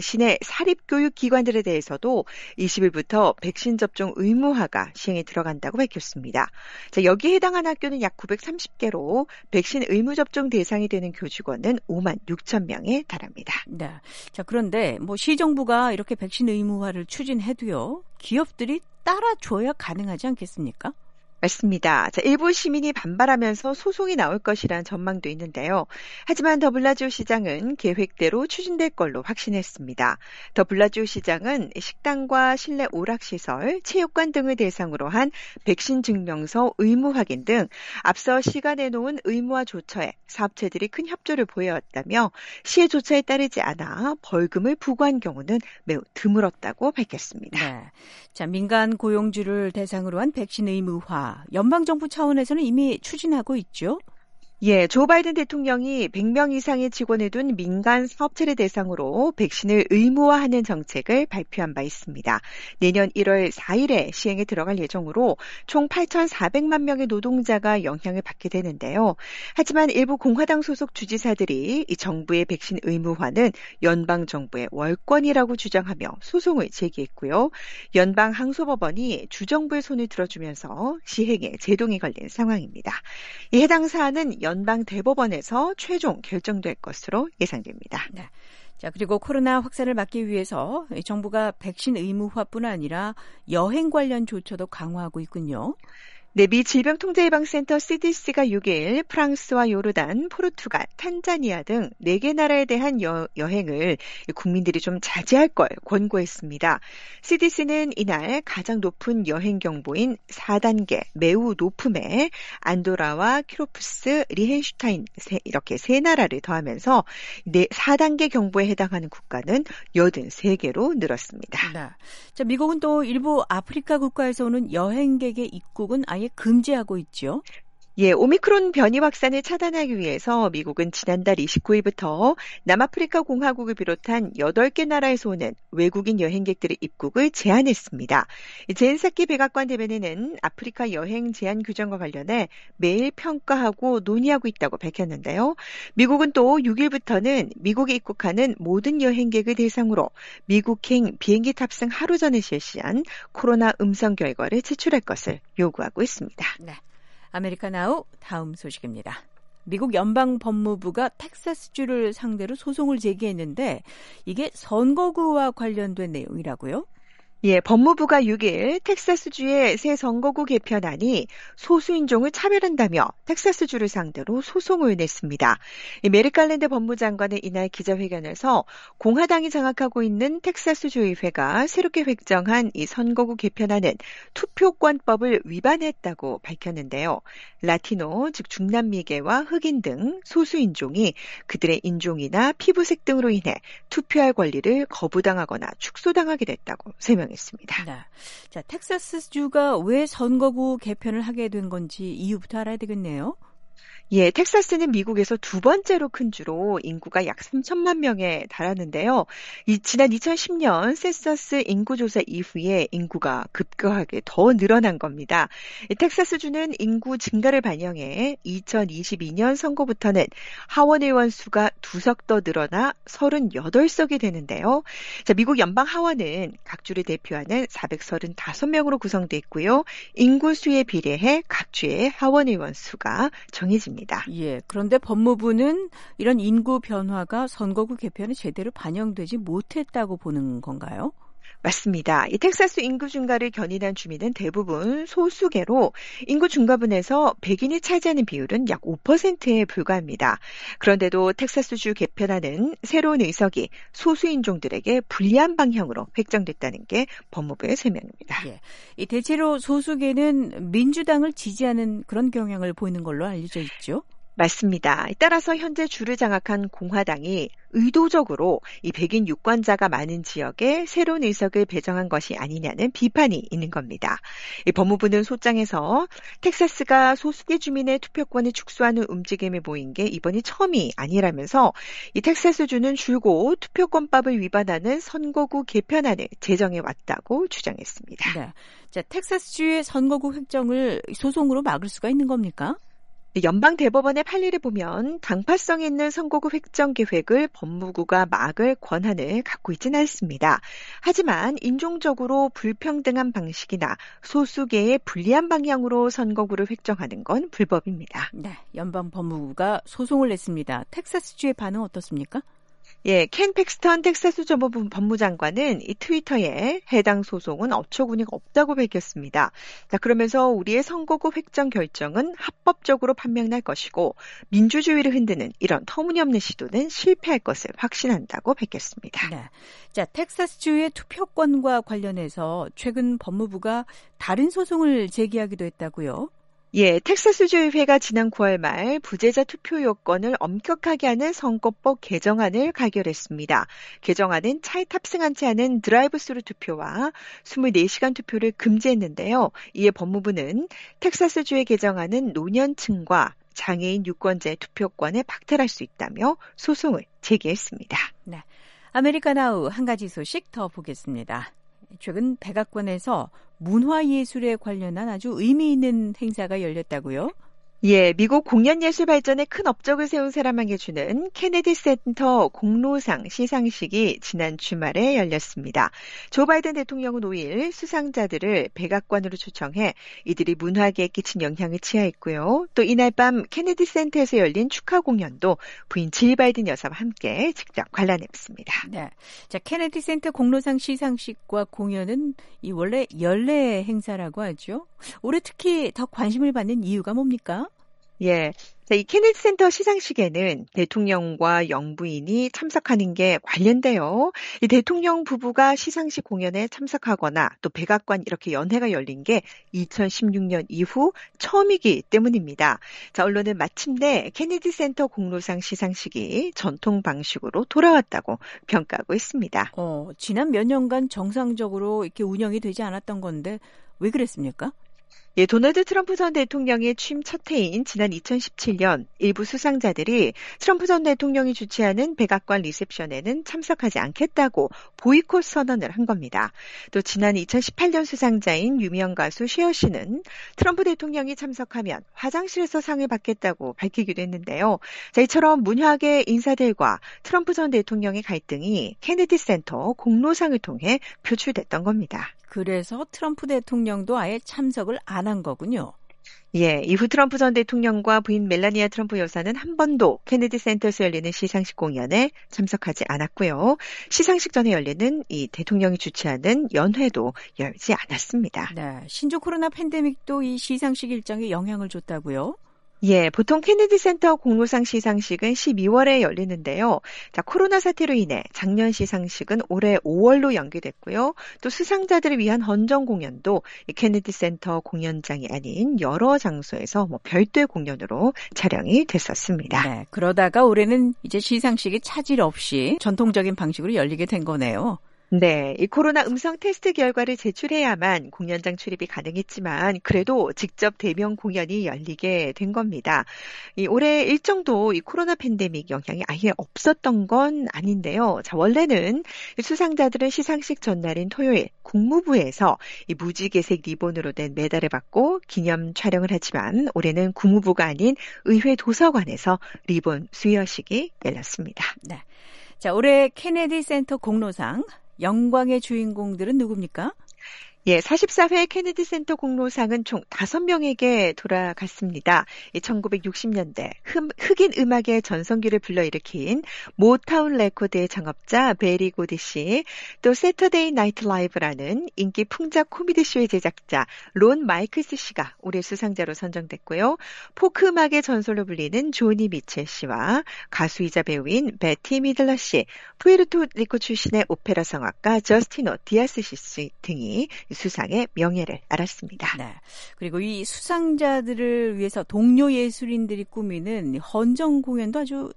시내 사립교육기관들에 대해서도 이십 일부터 백신 접종 의무화가 시행에 들어간다고 밝혔습니다. 자, 여기에 해당하는 학교는 약 구백삼십 개로 백신 의무 접종 대상이 되는 교직원은 오만 육천 명에 달합니다. 네. 자, 그런데 뭐 시정부가 이렇게 백신 의무화를 추진해도요, 기업들이 따라줘야 가능하지 않겠습니까? 맞습니다. 자, 일부 시민이 반발하면서 소송이 나올 것이라는 전망도 있는데요. 하지만 더 블라지오 시장은 계획대로 추진될 걸로 확신했습니다. 더 블라지오 시장은 식당과 실내 오락시설, 체육관 등을 대상으로 한 백신 증명서 의무 확인 등 앞서 시가 내놓은 의무화 조처에 사업체들이 큰 협조를 보여왔다며 시의 조처에 따르지 않아 벌금을 부과한 경우는 매우 드물었다고 밝혔습니다. 네. 자, 민간 고용주를 대상으로 한 백신 의무화. 연방정부 차원에서는 이미 추진하고 있죠. 예, 조 바이든 대통령이 백 명 이상의 직원을 둔 민간 사업체를 대상으로 백신을 의무화하는 정책을 발표한 바 있습니다. 내년 일월 사일에 시행에 들어갈 예정으로 총 팔천사백만 명의 노동자가 영향을 받게 되는데요. 하지만 일부 공화당 소속 주지사들이 이 정부의 백신 의무화는 연방정부의 월권이라고 주장하며 소송을 제기했고요. 연방항소법원이 주정부의 손을 들어주면서 시행에 제동이 걸린 상황입니다. 이 해당 사안은 연방 대법원에서 최종 결정될 것으로 예상됩니다. 네. 자, 그리고 코로나 확산을 막기 위해서 정부가 백신 의무화뿐 아니라 여행 관련 조처도 강화하고 있군요. 네, 미 질병통제예방센터 씨디씨가 육 일 프랑스와 요르단, 포르투갈, 탄자니아 등 네 개 나라에 대한 여, 여행을 국민들이 좀 자제할 걸 권고했습니다. 씨디씨는 이날 가장 높은 여행 경보인 사 단계 매우 높음에 안도라와 키로프스, 리헨슈타인 이렇게 세 나라를 더하면서 사 단계 경보에 해당하는 국가는 팔십삼 개로 늘었습니다. 네. 자, 미국은 또 일부 아프리카 국가에서 오는 여행객의 입국은 아예 금지하고 있죠. 예, 오미크론 변이 확산을 차단하기 위해서 미국은 지난달 이십구일부터 남아프리카 공화국을 비롯한 여덟 개 나라에서 오는 외국인 여행객들의 입국을 제한했습니다. 제인사키 백악관 대변인은 아프리카 여행 제한 규정과 관련해 매일 평가하고 논의하고 있다고 밝혔는데요. 미국은 또 육 일부터는 미국에 입국하는 모든 여행객을 대상으로 미국행 비행기 탑승 하루 전에 실시한 코로나 음성 결과를 제출할 것을 요구하고 있습니다. 네. 아메리카나우 다음 소식입니다. 미국 연방법무부가 텍사스주를 상대로 소송을 제기했는데 이게 선거구와 관련된 내용이라고요? 예, 법무부가 육 일 텍사스주의 새 선거구 개편안이 소수인종을 차별한다며 텍사스주를 상대로 소송을 냈습니다. 메릭 갈랜드 법무장관은 이날 기자회견에서 공화당이 장악하고 있는 텍사스주의회가 새롭게 획정한 이 선거구 개편안은 투표권법을 위반했다고 밝혔는데요. 라티노, 즉 중남미계와 흑인 등 소수인종이 그들의 인종이나 피부색 등으로 인해 투표할 권리를 거부당하거나 축소당하게 됐다고 설명했습니다. 했습니다. 네. 자, 텍사스주가 왜 선거구 개편을 하게 된 건지 이유부터 알아야 되겠네요. 예, 텍사스는 미국에서 두 번째로 큰 주로 인구가 약 삼천만 명에 달하는데요. 이, 지난 이천십 년 센서스 인구조사 이후에 인구가 급격하게 더 늘어난 겁니다. 이 텍사스주는 인구 증가를 반영해 이천이십이 년 선거부터는 하원의원 수가 두 석 더 늘어나 서른여덟 석이 되는데요. 자, 미국 연방 하원은 각 주를 대표하는 사백삼십오 명으로 구성되어 있고요. 인구 수에 비례해 각 주의 하원의원 수가 정해집니다. 예, 그런데 법무부는 이런 인구 변화가 선거구 개편에 제대로 반영되지 못했다고 보는 건가요? 맞습니다. 이 텍사스 인구 증가를 견인한 주민은 대부분 소수계로 인구 증가분에서 백인이 차지하는 비율은 약 오 퍼센트에 불과합니다. 그런데도 텍사스주 개편안은 새로운 의석이 소수인종들에게 불리한 방향으로 획정됐다는 게 법무부의 설명입니다. 예, 이 대체로 소수계는 민주당을 지지하는 그런 경향을 보이는 걸로 알려져 있죠. 맞습니다. 따라서 현재 주를 장악한 공화당이 의도적으로 이 백인 유권자가 많은 지역에 새로운 의석을 배정한 것이 아니냐는 비판이 있는 겁니다. 이 법무부는 소장에서 텍사스가 소수계 주민의 투표권을 축소하는 움직임이 보인 게 이번이 처음이 아니라면서 이 텍사스주는 줄곧 투표권법을 위반하는 선거구 개편안을 제정해 왔다고 주장했습니다. 네. 자, 텍사스주의 선거구 획정을 소송으로 막을 수가 있는 겁니까? 연방대법원의 판례를 보면 당파성 있는 선거구 획정 계획을 법무부가 막을 권한을 갖고 있지는 않습니다. 하지만 인종적으로 불평등한 방식이나 소수계에 불리한 방향으로 선거구를 획정하는 건 불법입니다. 네, 연방법무부가 소송을 냈습니다. 텍사스주의 반응 어떻습니까? 예, 켄 팩스턴 텍사스 법무부 법무장관은 이 트위터에 해당 소송은 어처구니가 없다고 밝혔습니다. 자, 그러면서 우리의 선거구 획정 결정은 합법적으로 판명날 것이고 민주주의를 흔드는 이런 터무니없는 시도는 실패할 것을 확신한다고 밝혔습니다. 네. 자, 텍사스주의 투표권과 관련해서 최근 법무부가 다른 소송을 제기하기도 했다고요? 예, 텍사스주의회가 지난 구월 말 부재자 투표 요건을 엄격하게 하는 선거법 개정안을 가결했습니다. 개정안은 차에 탑승한 채 하는 드라이브스루 투표와 이십사 시간 투표를 금지했는데요. 이에 법무부는 텍사스주의 개정안은 노년층과 장애인 유권자의 투표권을 박탈할 수 있다며 소송을 제기했습니다. 네, 아메리카나우 한 가지 소식 더 보겠습니다. 최근 백악관에서 문화예술에 관련한 아주 의미 있는 행사가 열렸다고요? 예, 미국 공연예술 발전에 큰 업적을 세운 사람에게 주는 케네디 센터 공로상 시상식이 지난 주말에 열렸습니다. 조 바이든 대통령은 오 일 수상자들을 백악관으로 초청해 이들이 문화계에 끼친 영향을 치하했고요. 또 이날 밤 케네디 센터에서 열린 축하 공연도 부인 질 바이든 여사와 함께 직접 관람했습니다. 네, 자 케네디 센터 공로상 시상식과 공연은 이 원래 연례 행사라고 하죠. 올해 특히 더 관심을 받는 이유가 뭡니까? 예. 자, 이 케네디 센터 시상식에는 대통령과 영부인이 참석하는 게 관련돼요. 이 대통령 부부가 시상식 공연에 참석하거나 또 백악관 이렇게 연회가 열린 게 이천십육 년 이후 처음이기 때문입니다. 자, 언론은 마침내 케네디 센터 공로상 시상식이 전통 방식으로 돌아왔다고 평가하고 있습니다. 어, 지난 몇 년간 정상적으로 이렇게 운영이 되지 않았던 건데 왜 그랬습니까? 예, 도널드 트럼프 전 대통령의 취임 첫 해인 지난 이천십칠 년 일부 수상자들이 트럼프 전 대통령이 주최하는 백악관 리셉션에는 참석하지 않겠다고 보이콧 선언을 한 겁니다. 또 지난 이천십팔 년 수상자인 유명 가수 쉐어 씨는 트럼프 대통령이 참석하면 화장실에서 상을 받겠다고 밝히기도 했는데요. 자, 이처럼 문화계 인사들과 트럼프 전 대통령의 갈등이 케네디 센터 공로상을 통해 표출됐던 겁니다. 그래서 트럼프 대통령도 아예 참석을 안 한 거군요. 예, 이후 트럼프 전 대통령과 부인 멜라니아 트럼프 여사는 한 번도 케네디 센터에서 열리는 시상식 공연에 참석하지 않았고요. 시상식 전에 열리는 이 대통령이 주최하는 연회도 열지 않았습니다. 네, 신종 코로나 팬데믹도 이 시상식 일정에 영향을 줬다고요? 예, 보통 케네디 센터 공로상 시상식은 십이월에 열리는데요. 자, 코로나 사태로 인해 작년 시상식은 올해 오월로 연기됐고요. 또 수상자들을 위한 헌정 공연도 이 케네디 센터 공연장이 아닌 여러 장소에서 뭐 별도의 공연으로 촬영이 됐었습니다. 네, 그러다가 올해는 이제 시상식이 차질 없이 전통적인 방식으로 열리게 된 거네요. 네, 이 코로나 음성 테스트 결과를 제출해야만 공연장 출입이 가능했지만 그래도 직접 대면 공연이 열리게 된 겁니다. 이 올해 일정도 이 코로나 팬데믹 영향이 아예 없었던 건 아닌데요. 자, 원래는 수상자들은 시상식 전날인 토요일 국무부에서 이 무지개색 리본으로 된 메달을 받고 기념 촬영을 하지만 올해는 국무부가 아닌 의회 도서관에서 리본 수여식이 열렸습니다. 네, 자, 올해 케네디 센터 공로상 영광의 주인공들은 누굽니까? 예, 사십사 회 케네디 센터 공로상은 총 다섯 명에게 돌아갔습니다. 천구백육십 년대 흑인 음악의 전성기를 불러일으킨 모타운 레코드의 창업자 베리 고디 씨, 또 세터데이 나이트 라이브라는 인기 풍작 코미디 쇼의 제작자 론 마이클스 씨가 올해 수상자로 선정됐고요. 포크 음악의 전설로 불리는 조니 미첼 씨와 가수이자 배우인 베티 미들러 씨, 푸에르토리코 출신의 오페라 성악가 저스티노 디아스 씨 등이 수상의 명예를 알았습니다. 네. 그리고 이 수상자들을 위해서 동료 예술인들이 꾸미는 헌정 공연도 아주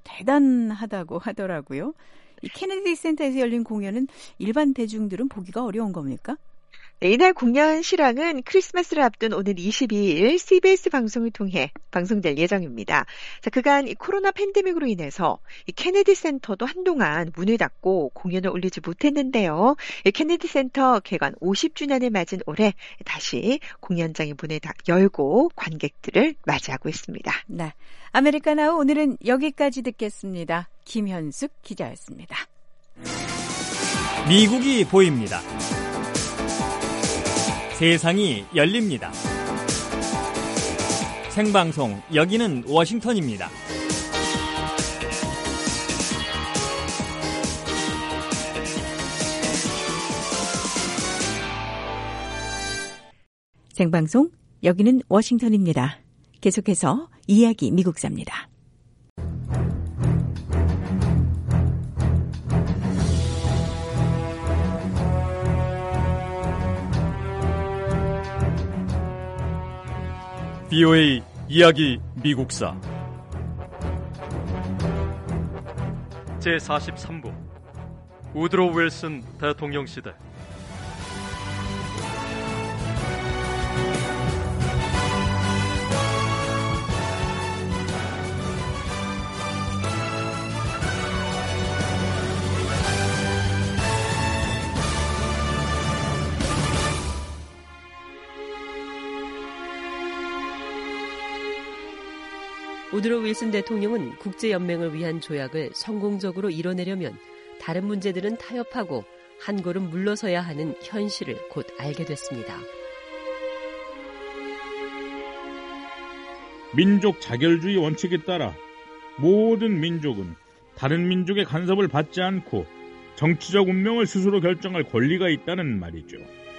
대단하다고 하더라고요. 이 케네디 센터에서 열린 공연은 일반 대중들은 보기가 어려운 겁니까? 네, 이날 공연 실황은 크리스마스를 앞둔 오늘 이십이일 씨비에스 방송을 통해 방송될 예정입니다. 자, 그간 이 코로나 팬데믹으로 인해서 이 케네디 센터도 한동안 문을 닫고 공연을 올리지 못했는데요. 이 케네디 센터 개관 오십 주년을 맞은 올해 다시 공연장의 문을 다 열고 관객들을 맞이하고 있습니다. 네, 아메리카노 오늘은 여기까지 듣겠습니다. 김현숙 기자였습니다. 미국이 보입니다. 세상이 열립니다. 생방송, 여기는 워싱턴입니다. 생방송, 여기는 워싱턴입니다. 계속해서 이야기 미국사입니다. 비오에이 이야기 미국사 제사십삼부 우드로 윌슨 대통령 시대. 우드로 윌슨 대통령은 국제연맹을 위한 조약을 성공적으로 이뤄내려면 다른 문제들은 타협하고 한 걸음 물러서야 하는 현실을 곧 알게 됐습니다. 민족 자결주의 원칙에 따라 모든 민족은 다른 민족의 간섭을 받지 않고 정치적 운명을 스스로 결정할 권리가 있다는 말이죠.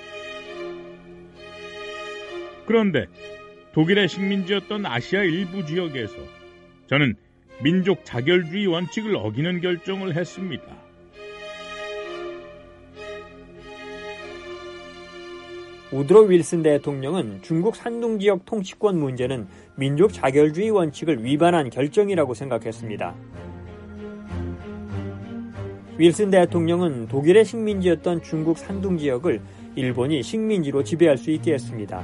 그런데 독일의 식민지였던 아시아 일부 지역에서 저는 민족 자결주의 원칙을 어기는 결정을 했습니다. 우드로 윌슨 대통령은 중국 산둥 지역 통치권 문제는 민족 자결주의 원칙을 위반한 결정이라고 생각했습니다. 윌슨 대통령은 독일의 식민지였던 중국 산둥 지역을 일본이 식민지로 지배할 수 있게 했습니다.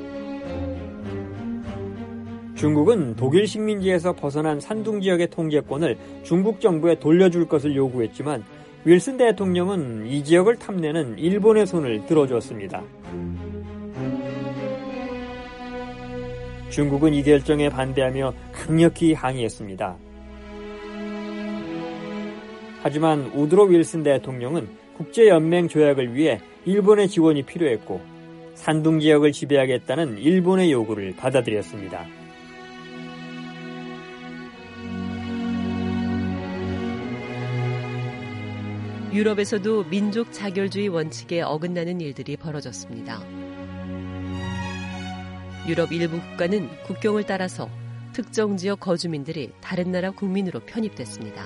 중국은 독일 식민지에서 벗어난 산둥 지역의 통제권을 중국 정부에 돌려줄 것을 요구했지만 윌슨 대통령은 이 지역을 탐내는 일본의 손을 들어줬습니다. 중국은 이 결정에 반대하며 강력히 항의했습니다. 하지만 우드로 윌슨 대통령은 국제연맹 조약을 위해 일본의 지원이 필요했고 산둥 지역을 지배하겠다는 일본의 요구를 받아들였습니다. 유럽에서도 민족 자결주의 원칙에 어긋나는 일들이 벌어졌습니다. 유럽 일부 국가는 국경을 따라서 특정 지역 거주민들이 다른 나라 국민으로 편입됐습니다.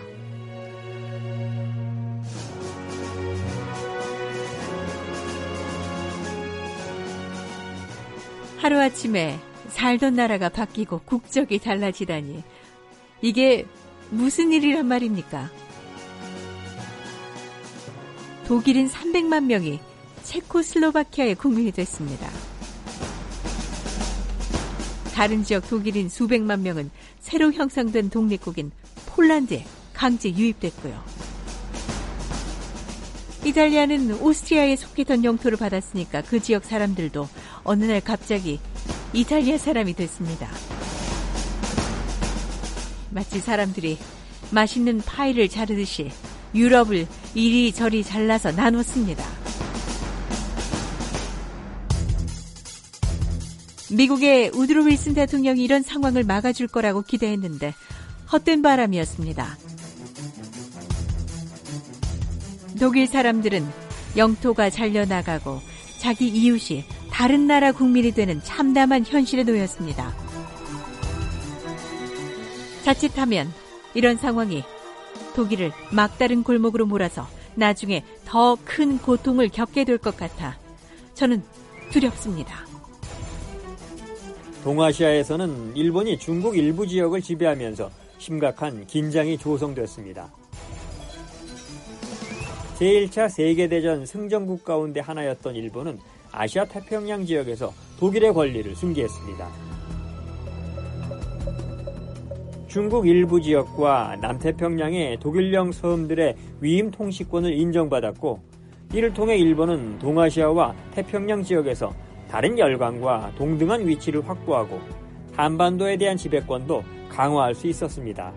하루아침에 살던 나라가 바뀌고 국적이 달라지다니 이게 무슨 일이란 말입니까? 독일인 삼백만 명이 체코슬로바키아의 국민이 됐습니다. 다른 지역 독일인 수백만 명은 새로 형성된 독립국인 폴란드에 강제 유입됐고요. 이탈리아는 오스트리아에 속했던 영토를 받았으니까 그 지역 사람들도 어느 날 갑자기 이탈리아 사람이 됐습니다. 마치 사람들이 맛있는 파이를 자르듯이 유럽을 이리저리 잘라서 나눴습니다. 미국의 우드로 윌슨 대통령이 이런 상황을 막아줄 거라고 기대했는데 헛된 바람이었습니다. 독일 사람들은 영토가 잘려나가고 자기 이웃이 다른 나라 국민이 되는 참담한 현실에 놓였습니다. 자칫하면 이런 상황이 독일을 막다른 골목으로 몰아서 나중에 더 큰 고통을 겪게 될 것 같아 저는 두렵습니다. 동아시아에서는 일본이 중국 일부 지역을 지배하면서 심각한 긴장이 조성됐습니다. 제일 차 세계대전 승전국 가운데 하나였던 일본은 아시아 태평양 지역에서 독일의 권리를 승계했습니다. 중국 일부 지역과 남태평양의 독일령 섬들의 위임 통치권을 인정받았고, 이를 통해 일본은 동아시아와 태평양 지역에서 다른 열강과 동등한 위치를 확보하고 한반도에 대한 지배권도 강화할 수 있었습니다.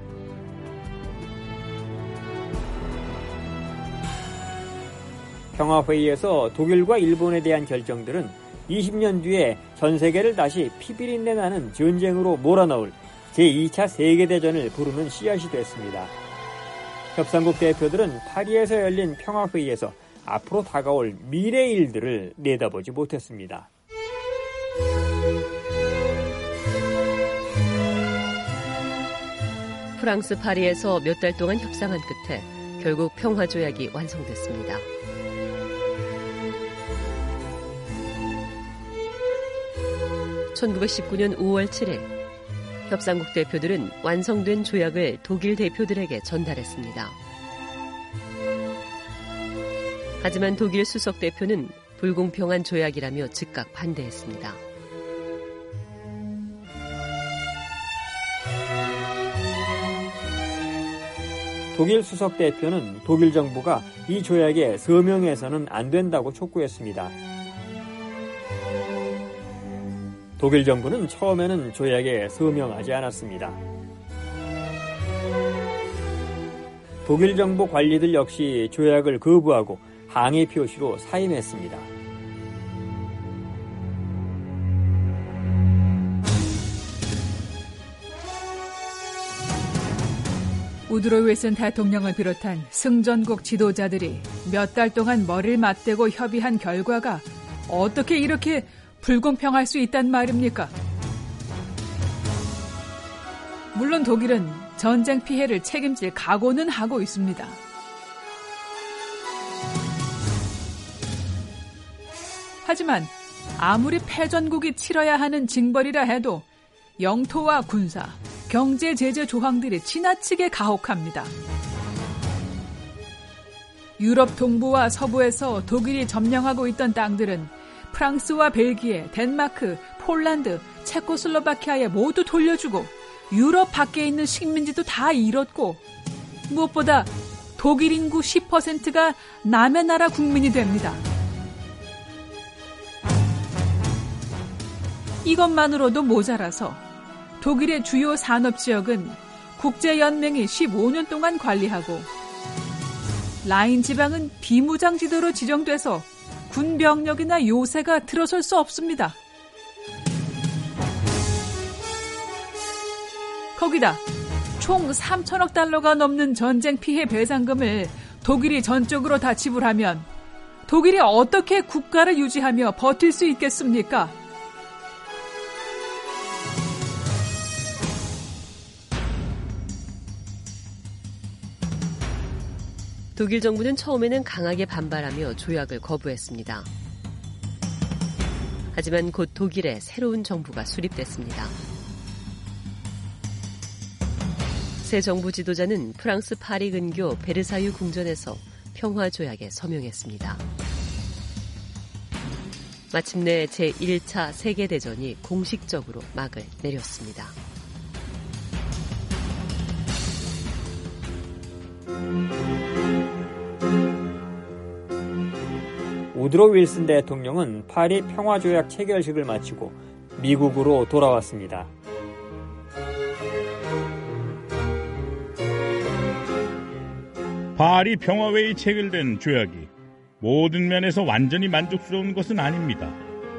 평화회의에서 독일과 일본에 대한 결정들은 이십 년 뒤에 전 세계를 다시 피비린내 나는 전쟁으로 몰아넣을 제이 차 세계대전을 부르는 씨앗이 됐습니다. 협상국 대표들은 파리에서 열린 평화회의에서 앞으로 다가올 미래의 일들을 내다보지 못했습니다. 프랑스 파리에서 몇 달 동안 협상한 끝에 결국 평화조약이 완성됐습니다. 천구백십구 년 오월 칠일, 협상국 대표들은 완성된 조약을 독일 대표들에게 전달했습니다. 하지만 독일 수석 대표는 불공평한 조약이라며 즉각 반대했습니다. 독일 수석 대표는 독일 정부가 이 조약에 서명해서는 안 된다고 촉구했습니다. 독일 정부는 처음에는 조약에 서명하지 않았습니다. 독일 정부 관리들 역시 조약을 거부하고 항의 표시로 사임했습니다. 우드로 윌슨 대통령을 비롯한 승전국 지도자들이 몇 달 동안 머리를 맞대고 협의한 결과가 어떻게 이렇게 불공평할 수 있단 말입니까? 물론 독일은 전쟁 피해를 책임질 각오는 하고 있습니다. 하지만 아무리 패전국이 치러야 하는 징벌이라 해도 영토와 군사, 경제 제재 조항들이 지나치게 가혹합니다. 유럽 동부와 서부에서 독일이 점령하고 있던 땅들은 프랑스와 벨기에, 덴마크, 폴란드, 체코슬로바키아에 모두 돌려주고 유럽 밖에 있는 식민지도 다 잃었고, 무엇보다 독일 인구 십 퍼센트가 남의 나라 국민이 됩니다. 이것만으로도 모자라서 독일의 주요 산업지역은 국제연맹이 십오 년 동안 관리하고, 라인 지방은 비무장지대로 지정돼서 군병력이나 요새가 들어설 수 없습니다. 거기다 총 삼천억 달러가 넘는 전쟁 피해 배상금을 독일이 전적으로 다 지불하면 독일이 어떻게 국가를 유지하며 버틸 수 있겠습니까? 독일 정부는 처음에는 강하게 반발하며 조약을 거부했습니다. 하지만 곧 독일에 새로운 정부가 수립됐습니다. 새 정부 지도자는 프랑스 파리 근교 베르사유 궁전에서 평화조약에 서명했습니다. 마침내 제일 차 세계대전이 공식적으로 막을 내렸습니다. 우드로 윌슨 대통령은 파리 평화조약 체결식을 마치고 미국으로 돌아왔습니다. 파리 평화회의 체결된 조약이 모든 면에서 완전히 만족스러운 것은 아닙니다.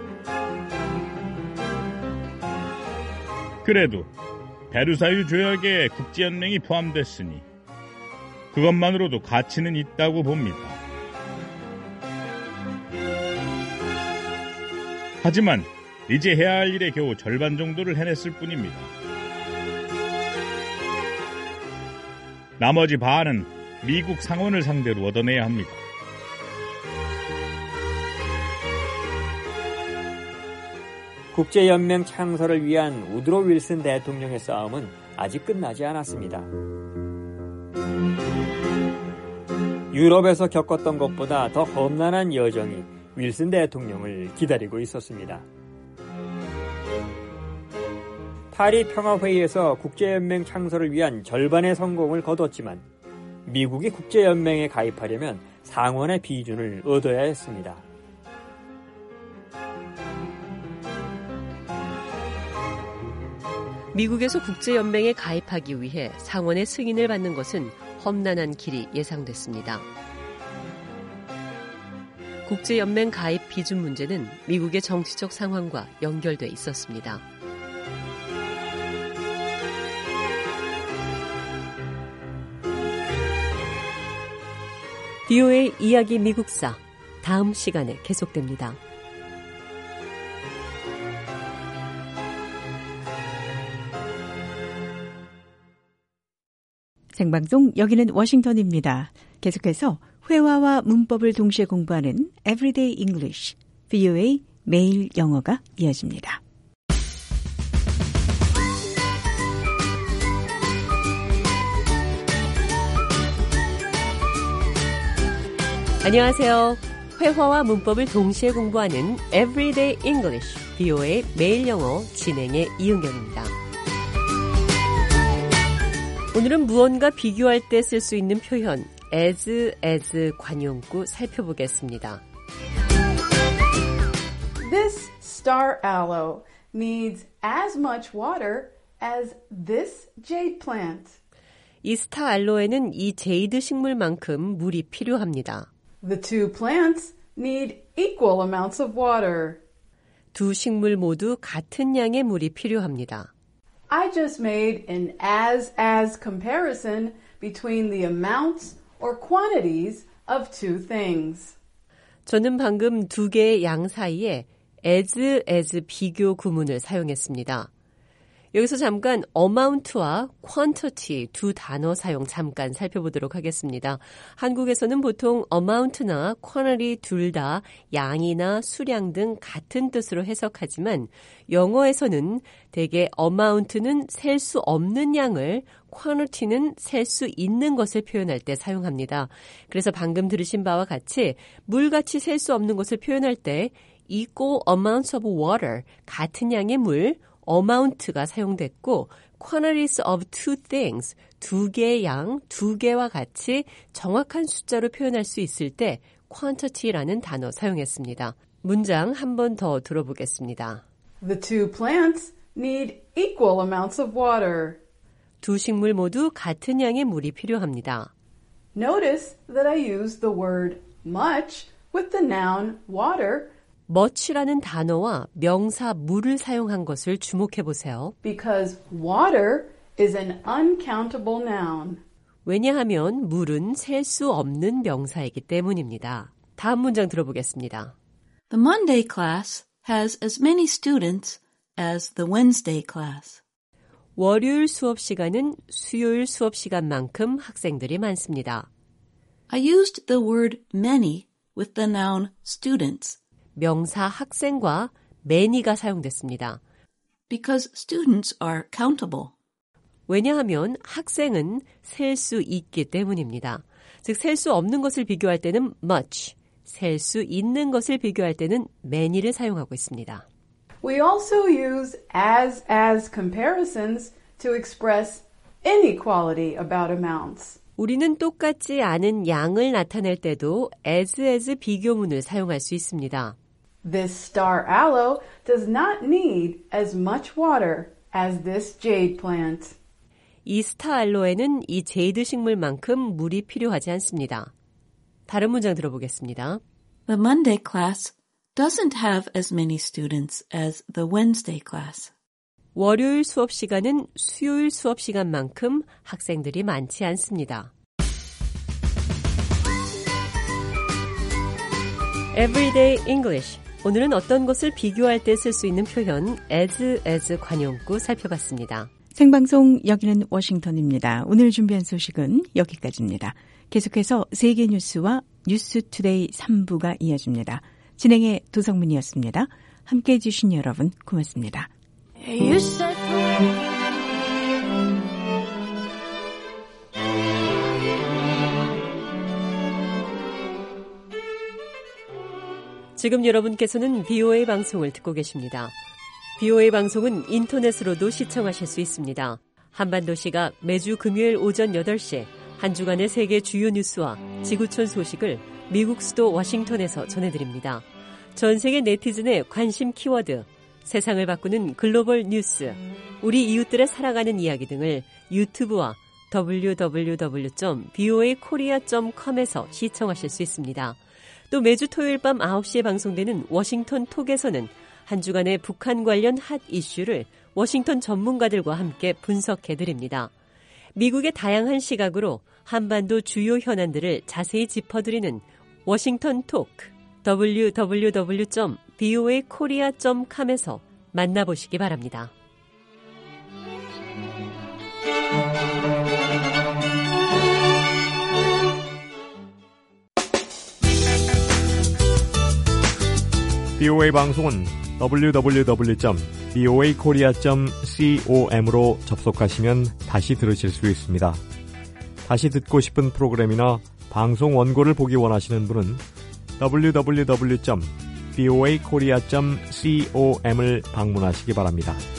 그래도 베르사유 조약에 국제연맹이 포함됐으니 그것만으로도 가치는 있다고 봅니다. 하지만 이제 해야 할 일의 겨우 절반 정도를 해냈을 뿐입니다. 나머지 반은 미국 상원을 상대로 얻어내야 합니다. 국제연맹 창설을 위한 우드로 윌슨 대통령의 싸움은 아직 끝나지 않았습니다. 유럽에서 겪었던 것보다 더 험난한 여정이 윌슨 대통령을 기다리고 있었습니다. 파리 평화회의에서 국제연맹 창설을 위한 절반의 성공을 거뒀지만 미국이 국제연맹에 가입하려면 상원의 비준을 얻어야 했습니다. 미국에서 국제연맹에 가입하기 위해 상원의 승인을 받는 것은 험난한 길이 예상됐습니다. 국제연맹 가입 비준 문제는 미국의 정치적 상황과 연결돼 있었습니다. 비오에이 이야기 미국사 다음 시간에 계속됩니다. 생방송 여기는 워싱턴입니다. 계속해서 회화와 문법을 동시에 공부하는 Everyday English, 비오에이 매일 영어가 이어집니다. 안녕하세요. 회화와 문법을 동시에 공부하는 Everyday English, 비오에이 매일 영어 진행의 이은경입니다. 오늘은 무언가 비교할 때 쓸 수 있는 표현 as, as 관용구 살펴보겠습니다. This star aloe needs as much water as this jade plant. 이 스타 알로에는 이 제이드 식물만큼 물이 필요합니다. The two plants need equal amounts of water. 두 식물 모두 같은 양의 물이 필요합니다. I just made an as-as comparison between the amounts or quantities of two things. 저는 방금 두 개의 양 사이에 as, as 비교 구문을 사용했습니다. 여기서 잠깐 amount와 quantity 두 단어 사용 잠깐 살펴보도록 하겠습니다. 한국에서는 보통 amount나 quantity 둘 다 양이나 수량 등 같은 뜻으로 해석하지만 영어에서는 대개 amount는 셀 수 없는 양을, quantity는 셀 수 있는 것을 표현할 때 사용합니다. 그래서 방금 들으신 바와 같이 물같이 셀 수 없는 것을 표현할 때 equal amounts of water, 같은 양의 물, amount가 사용됐고 quantities of two things, 두 개의 양, 두 개와 같이 정확한 숫자로 표현할 수 있을 때 quantity라는 단어 사용했습니다. 문장 한 번 더 들어보겠습니다. The two plants need equal amounts of water. 두 식물 모두 같은 양의 물이 필요합니다. Notice that I used the word much with the noun water much라는 단어와 명사 물을 사용한 것을 주목해 보세요. Because water is an uncountable noun. 왜냐하면 물은 셀 수 없는 명사이기 때문입니다. 다음 문장 들어보겠습니다. The Monday class has as many students as the Wednesday class. 월요일 수업 시간은 수요일 수업 시간만큼 학생들이 많습니다. I used the word many with the noun students. 명사 학생과 many가 사용됐습니다. Because students are countable. 왜냐하면 학생은 셀 수 있기 때문입니다. 즉, 셀 수 없는 것을 비교할 때는 much, 셀 수 있는 것을 비교할 때는 many를 사용하고 있습니다. We also use as, as comparisons to express inequality about amounts. 우리는 똑같지 않은 양을 나타낼 때도 as, as 비교문을 사용할 수 있습니다. This star aloe does not need as much water as this jade plant. 이 스타 알로에는 이 제이드 식물만큼 물이 필요하지 않습니다. 다른 문장 들어보겠습니다. The Monday class doesn't have as many students as the Wednesday class. 월요일 수업 시간은 수요일 수업 시간만큼 학생들이 많지 않습니다. Everyday English. 오늘은 어떤 것을 비교할 때 쓸 수 있는 표현 as, as 관용구 살펴봤습니다. 생방송 여기는 워싱턴입니다. 오늘 준비한 소식은 여기까지입니다. 계속해서 세계 뉴스와 뉴스투데이 삼 부가 이어집니다. 진행의 도성문이었습니다. 함께해 주신 여러분 고맙습니다. 지금 여러분께서는 비오에이 방송을 듣고 계십니다. 비오에이 방송은 인터넷으로도 시청하실 수 있습니다. 한반도 시각 매주 금요일 오전 여덟 시 한 주간의 세계 주요 뉴스와 지구촌 소식을 미국 수도 워싱턴에서 전해드립니다. 전 세계 네티즌의 관심 키워드, 세상을 바꾸는 글로벌 뉴스, 우리 이웃들의 살아가는 이야기 등을 유튜브와 더블유 더블유 더블유 점 비오에이 코리아 점 컴에서 시청하실 수 있습니다. 또 매주 토요일 밤 아홉 시에 방송되는 워싱턴 톡에서는 한 주간의 북한 관련 핫 이슈를 워싱턴 전문가들과 함께 분석해드립니다. 미국의 다양한 시각으로 한반도 주요 현안들을 자세히 짚어드리는 워싱턴 톡, 더블유 더블유 더블유 점 비오에이 코리아 점 컴에서 만나보시기 바랍니다. 비오에이 방송은 더블유 더블유 더블유 점 비오에이 코리아 점 컴으로 접속하시면 다시 들으실 수 있습니다. 다시 듣고 싶은 프로그램이나 방송 원고를 보기 원하시는 분은 더블유 더블유 더블유 점 비오에이 코리아 점 컴을 방문하시기 바랍니다.